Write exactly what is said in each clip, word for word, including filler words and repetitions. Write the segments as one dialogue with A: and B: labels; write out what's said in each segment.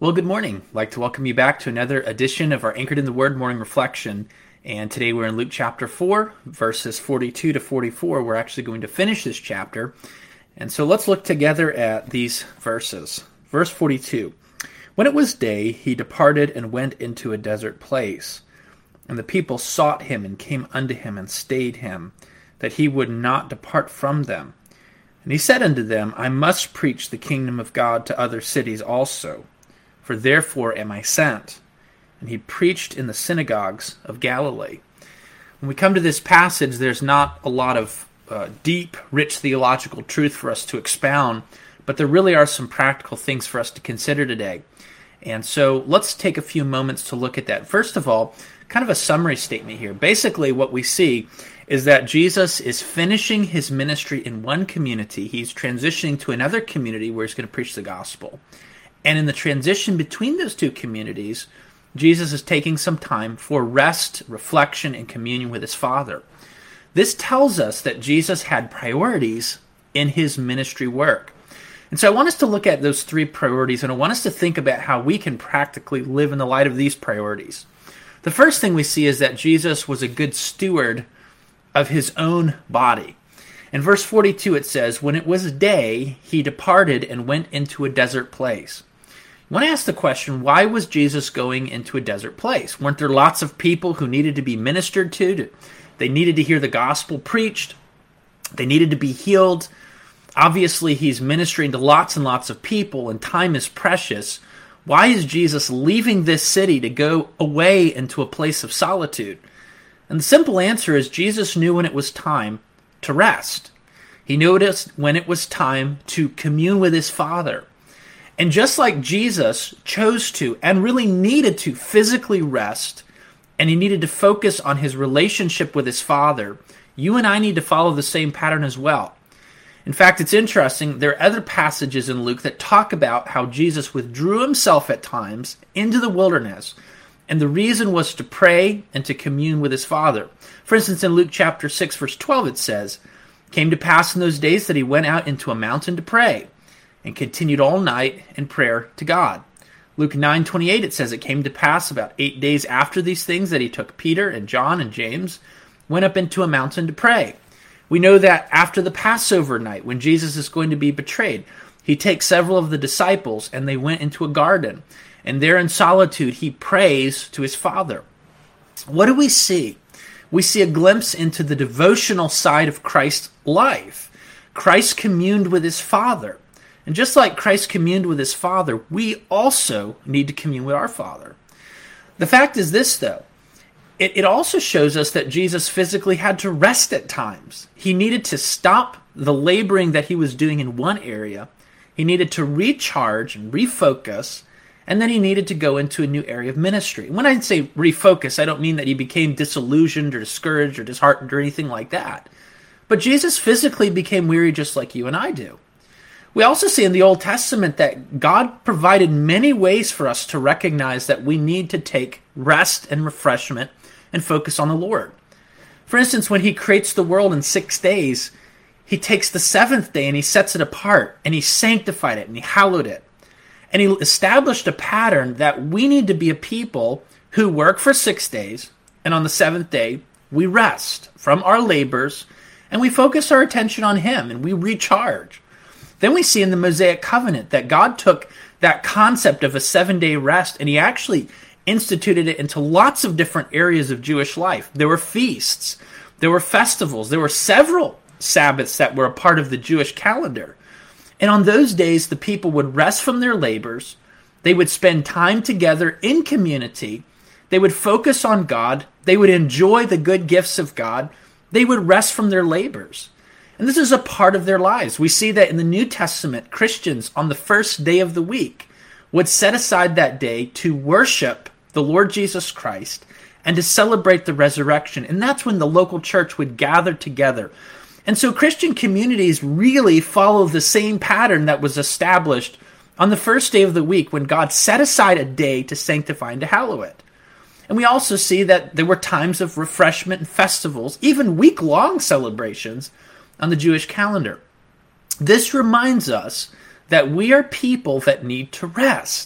A: Well, good morning. I'd like to welcome you back to another edition of our Anchored in the Word morning reflection. And today we're in Luke chapter four, verses forty-two to forty-four. We're actually going to finish this chapter. And so let's look together at these verses. Verse forty-two. When it was day, he departed and went into a desert place. And the people sought him and came unto him and stayed him, that he would not depart from them. And he said unto them, I must preach the kingdom of God to other cities also, for therefore am I sent. And he preached in the synagogues of Galilee. When we come to this passage, there's not a lot of uh, deep, rich theological truth for us to expound, but there really are some practical things for us to consider today. And so let's take a few moments to look at that. First of all, kind of a summary statement here. Basically, what we see is that Jesus is finishing his ministry in one community. He's transitioning to another community where he's going to preach the gospel. And in the transition between those two communities, Jesus is taking some time for rest, reflection, and communion with his Father. This tells us that Jesus had priorities in his ministry work. And so I want us to look at those three priorities, and I want us to think about how we can practically live in the light of these priorities. The first thing we see is that Jesus was a good steward of his own body. In verse forty-two it says, when it was day, he departed and went into a desert place. I want to ask the question, why was Jesus going into a desert place? Weren't there lots of people who needed to be ministered to? They needed to hear the gospel preached. They needed to be healed. Obviously, he's ministering to lots and lots of people, and time is precious. Why is Jesus leaving this city to go away into a place of solitude? And the simple answer is Jesus knew when it was time to rest. He noticed when it was time to commune with his Father. And just like Jesus chose to and really needed to physically rest, and he needed to focus on his relationship with his Father, you and I need to follow the same pattern as well. In fact, it's interesting, there are other passages in Luke that talk about how Jesus withdrew himself at times into the wilderness, and the reason was to pray and to commune with his Father. For instance, in Luke chapter six, verse twelve, it says, it came to pass in those days that he went out into a mountain to pray, and continued all night in prayer to God. Luke nine twenty-eight, it says, it came to pass about eight days after these things that he took Peter and John and James, went up into a mountain to pray. We know that after the Passover night, when Jesus is going to be betrayed, he takes several of the disciples and they went into a garden. And there in solitude, he prays to his Father. What do we see? We see a glimpse into the devotional side of Christ's life. Christ communed with his Father. And just like Christ communed with his Father, we also need to commune with our Father. The fact is this, though. It, it also shows us that Jesus physically had to rest at times. He needed to stop the laboring that he was doing in one area. He needed to recharge and refocus, and then he needed to go into a new area of ministry. When I say refocus, I don't mean that he became disillusioned or discouraged or disheartened or anything like that. But Jesus physically became weary just like you and I do. We also see in the Old Testament that God provided many ways for us to recognize that we need to take rest and refreshment and focus on the Lord. For instance, when he creates the world in six days, he takes the seventh day and he sets it apart, and he sanctified it and he hallowed it. And he established a pattern that we need to be a people who work for six days, and on the seventh day, we rest from our labors, and we focus our attention on him, and we recharge. Then we see in the Mosaic Covenant that God took that concept of a seven-day rest, and he actually instituted it into lots of different areas of Jewish life. There were feasts, there were festivals, there were several Sabbaths that were a part of the Jewish calendar. And on those days, the people would rest from their labors, they would spend time together in community, they would focus on God, they would enjoy the good gifts of God, they would rest from their labors. And this is a part of their lives. We see that in the New Testament, Christians on the first day of the week would set aside that day to worship the Lord Jesus Christ and to celebrate the resurrection. And that's when the local church would gather together. And so Christian communities really follow the same pattern that was established on the first day of the week when God set aside a day to sanctify and to hallow it. And we also see that there were times of refreshment and festivals, even week-long celebrations on the Jewish calendar. This reminds us that we are people that need to rest.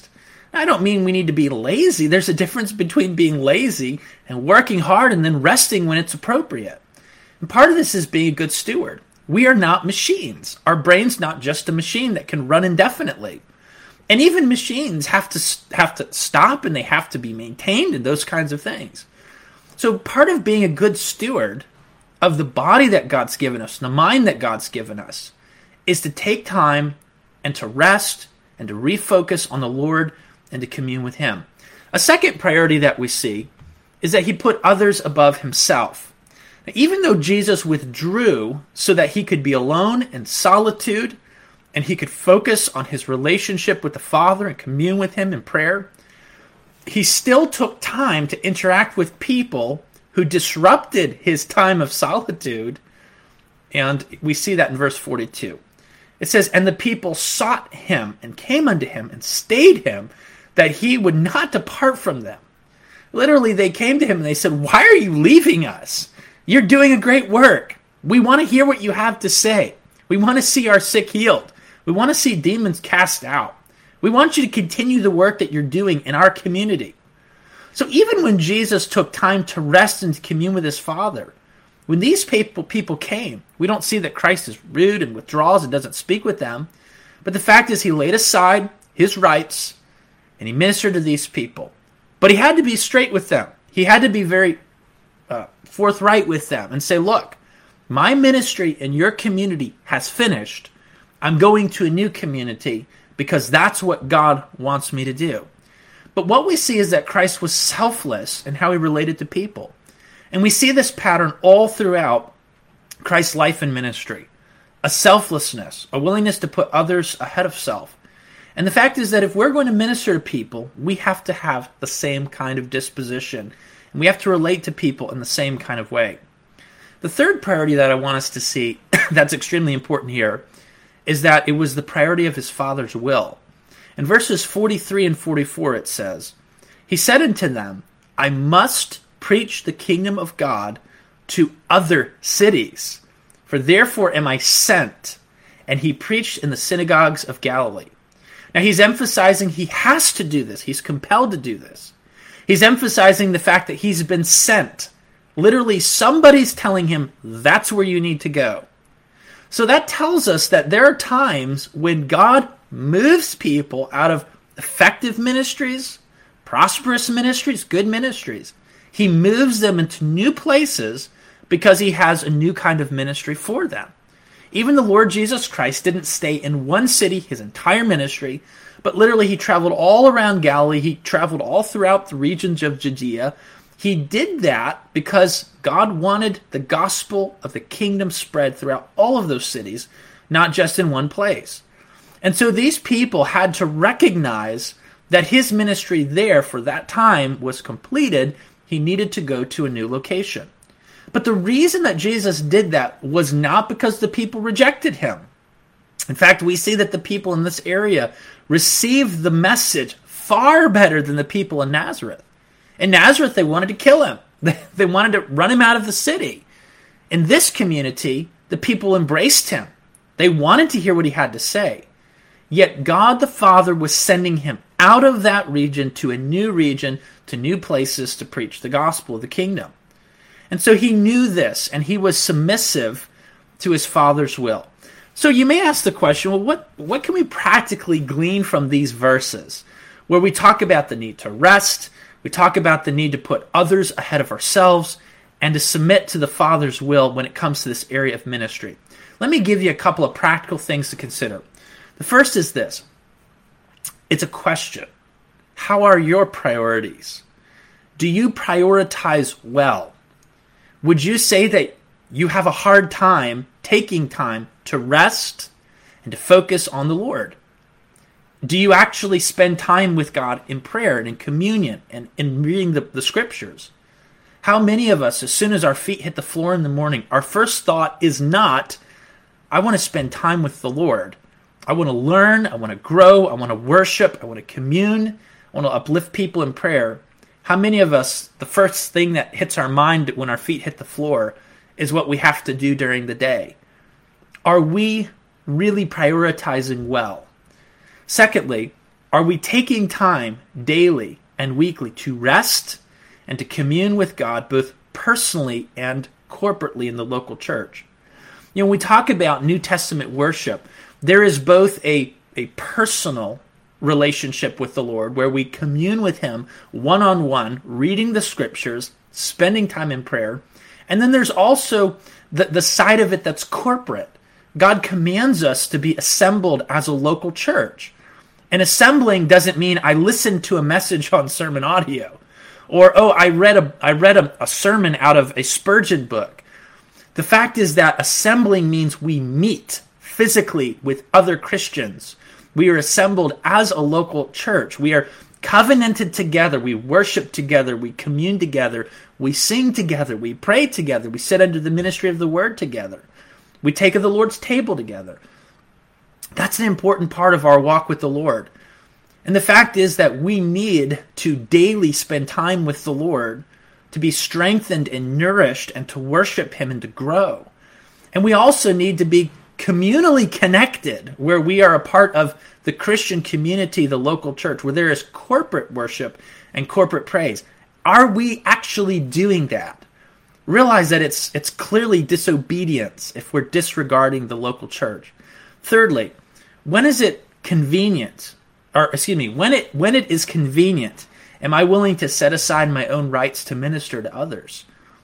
A: I don't mean we need to be lazy. There's a difference between being lazy and working hard and then resting when it's appropriate. And part of this is being a good steward. We are not machines. Our brain's not just a machine that can run indefinitely. And even machines have to have to stop, and they have to be maintained, and those kinds of things. So part of being a good steward of the body that God's given us, the mind that God's given us, is to take time and to rest and to refocus on the Lord and to commune with Him. A second priority that we see is that He put others above Himself. Now, even though Jesus withdrew so that He could be alone in solitude and He could focus on His relationship with the Father and commune with Him in prayer, He still took time to interact with people who disrupted His time of solitude, and we see that in verse forty-two. It says, "And the people sought Him and came unto Him and stayed Him, that He would not depart from them." Literally, they came to Him and they said, "Why are you leaving us? You're doing a great work. We want to hear what you have to say. We want to see our sick healed. We want to see demons cast out. We want you to continue the work that you're doing in our community." So even when Jesus took time to rest and to commune with His Father, when these people, people came, we don't see that Christ is rude and withdraws and doesn't speak with them. But the fact is, He laid aside His rights and He ministered to these people. But He had to be straight with them. He had to be very uh, forthright with them and say, "Look, my ministry in your community has finished. I'm going to a new community because that's what God wants me to do." But what we see is that Christ was selfless in how He related to people. And we see this pattern all throughout Christ's life and ministry. A selflessness, a willingness to put others ahead of self. And the fact is that if we're going to minister to people, we have to have the same kind of disposition. And we have to relate to people in the same kind of way. The third priority that I want us to see that's extremely important here is that it was the priority of His Father's will. In verses forty-three and forty-four it says, "He said unto them, I must preach the kingdom of God to other cities, for therefore am I sent." And He preached in the synagogues of Galilee. Now He's emphasizing He has to do this. He's compelled to do this. He's emphasizing the fact that He's been sent. Literally, somebody's telling Him, that's where you need to go. So that tells us that there are times when God moves people out of effective ministries, prosperous ministries, good ministries. He moves them into new places because He has a new kind of ministry for them. Even the Lord Jesus Christ didn't stay in one city His entire ministry, but literally He traveled all around Galilee. He traveled all throughout the regions of Judea. He did that because God wanted the gospel of the kingdom spread throughout all of those cities, not just in one place. And so these people had to recognize that His ministry there for that time was completed. He needed to go to a new location. But the reason that Jesus did that was not because the people rejected Him. In fact, we see that the people in this area received the message far better than the people in Nazareth. In Nazareth, they wanted to kill Him. They wanted to run Him out of the city. In this community, the people embraced Him. They wanted to hear what He had to say. Yet God the Father was sending Him out of that region to a new region, to new places to preach the gospel of the kingdom. And so He knew this, and He was submissive to His Father's will. So you may ask the question, well, what, what can we practically glean from these verses, where we talk about the need to rest, we talk about the need to put others ahead of ourselves, and to submit to the Father's will when it comes to this area of ministry? Let me give you a couple of practical things to consider. The first is this. It's a question. How are your priorities? Do you prioritize well? Would you say that you have a hard time taking time to rest and to focus on the Lord? Do you actually spend time with God in prayer and in communion and in reading the, the scriptures? How many of us, as soon as our feet hit the floor in the morning, our first thought is not, I want to spend time with the Lord. I want to learn, I want to grow, I want to worship, I want to commune, I want to uplift people in prayer. How many of us, the first thing that hits our mind when our feet hit the floor is what we have to do during the day? Are we really prioritizing well? Secondly, Are we taking time daily and weekly to rest and to commune with God both personally and corporately in the local church? You know, when we talk about New Testament worship, there is both a, a personal relationship with the Lord where we commune with Him one-on-one, reading the scriptures, spending time in prayer, and then there's also the, the side of it that's corporate. God commands us to be assembled as a local church. And assembling doesn't mean I listened to a message on sermon audio, or, oh, I read a I read a, a sermon out of a Spurgeon book. The fact is that assembling means we meet physically with other Christians. We are assembled as a local church. We are covenanted together. We worship together. We commune together. We sing together. We pray together. We sit under the ministry of the word together. We take of the Lord's table together. That's an important part of our walk with the Lord. And the fact is that we need to daily spend time with the Lord to be strengthened and nourished and to worship Him and to grow. And we also need to be communally connected, where we are a part of the Christian community, the local church, where there is corporate worship and corporate praise. Are we actually doing that? Realize that it's it's clearly disobedience if we're disregarding the local church. Thirdly, when is it convenient, or excuse me, when it when it is convenient, am I willing to set aside my own rights to minister to others?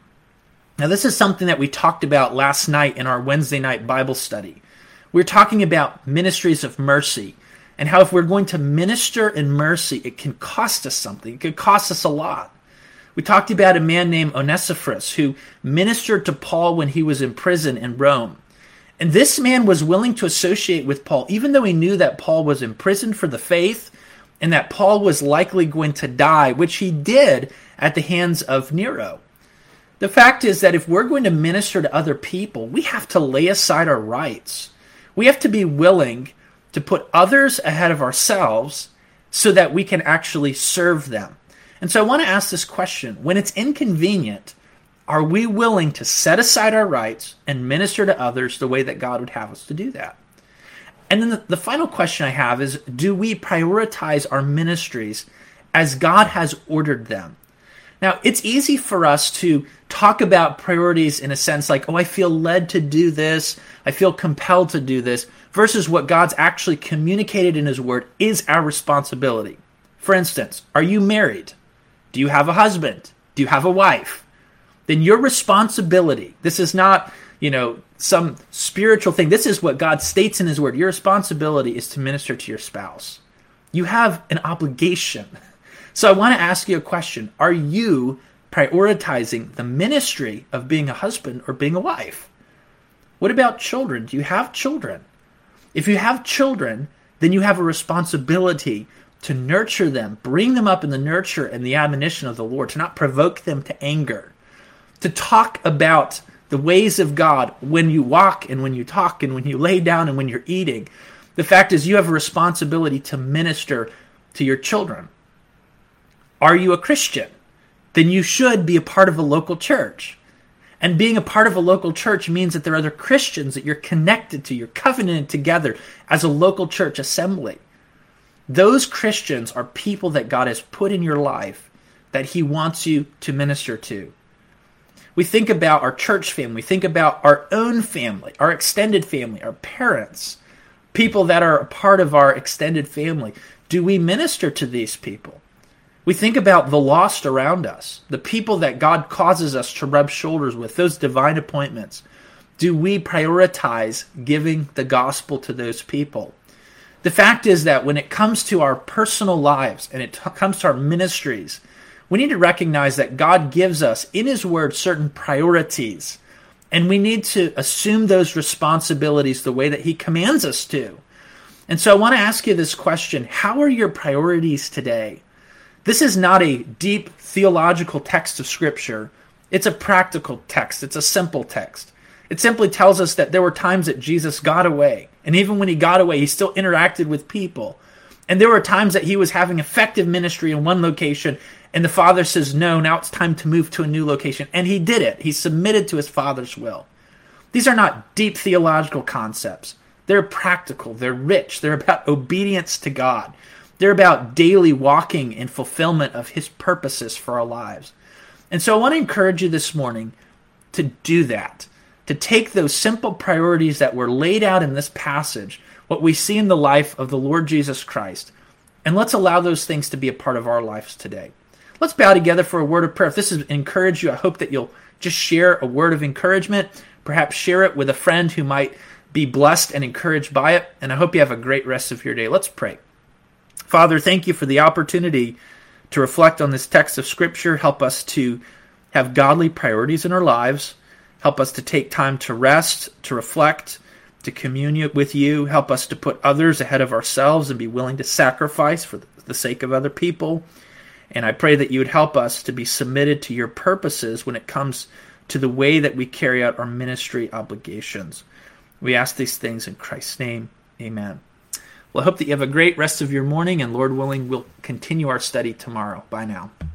A: Now, this is something that we talked about last night in our Wednesday night Bible study. We were talking about ministries of mercy and how if we're going to minister in mercy, it can cost us something. It could cost us a lot. We talked about a man named Onesiphorus who ministered to Paul when he was in prison in Rome. And this man was willing to associate with Paul, even though he knew that Paul was imprisoned for the faith and that Paul was likely going to die, which he did at the hands of Nero. The fact is that if we're going to minister to other people, we have to lay aside our rights. We have to be willing to put others ahead of ourselves so that we can actually serve them. And so I want to ask this question. When it's inconvenient, are we willing to set aside our rights and minister to others the way that God would have us to do that? And then the, the final question I have is, do we prioritize our ministries as God has ordered them? Now, it's easy for us to talk about priorities in a sense like, oh, I feel led to do this, I feel compelled to do this, versus what God's actually communicated in His Word is our responsibility. For instance, are you married? Do you have a husband? Do you have a wife? Then your responsibility, this is not, you know, some spiritual thing. This is what God states in His Word. Your responsibility is to minister to your spouse. You have an obligation. So I want to ask you a question. Are you prioritizing the ministry of being a husband or being a wife? What about children? Do you have children? If you have children, then you have a responsibility to nurture them, bring them up in the nurture and the admonition of the Lord, to not provoke them to anger, to talk about the ways of God when you walk and when you talk and when you lay down and when you're eating. The fact is you have a responsibility to minister to your children. Are you a Christian? Then you should be a part of a local church. And being a part of a local church means that there are other Christians that you're connected to, you're covenanted together as a local church assembly. Those Christians are people that God has put in your life that He wants you to minister to. We think about our church family, we think about our own family, our extended family, our parents, people that are a part of our extended family. Do we minister to these people? We think about the lost around us, the people that God causes us to rub shoulders with, those divine appointments. Do we prioritize giving the gospel to those people? The fact is that when it comes to our personal lives and it t- comes to our ministries, we need to recognize that God gives us in His Word certain priorities, and we need to assume those responsibilities the way that He commands us to. And so I want to ask you this question. How are your priorities today? This is not a deep theological text of Scripture. It's a practical text. It's a simple text. It simply tells us that there were times that Jesus got away. And even when He got away, He still interacted with people. And there were times that He was having effective ministry in one location, and the Father says, no, now it's time to move to a new location. And He did it. He submitted to His Father's will. These are not deep theological concepts. They're practical. They're rich. They're about obedience to God. They're about daily walking in fulfillment of his purposes for our lives. And so I want to encourage you this morning to do that, to take those simple priorities that were laid out in this passage, what we see in the life of the Lord Jesus Christ, and let's allow those things to be a part of our lives today. Let's bow together for a word of prayer. If this has encouraged you, I hope that you'll just share a word of encouragement, perhaps share it with a friend who might be blessed and encouraged by it, and I hope you have a great rest of your day. Let's pray. Father, thank you for the opportunity to reflect on this text of Scripture. Help us to have godly priorities in our lives. Help us to take time to rest, to reflect, to commune with you. Help us to put others ahead of ourselves and be willing to sacrifice for the sake of other people. And I pray that you would help us to be submitted to your purposes when it comes to the way that we carry out our ministry obligations. We ask these things in Christ's name. Amen. Well, I hope that you have a great rest of your morning, and Lord willing, we'll continue our study tomorrow. Bye now.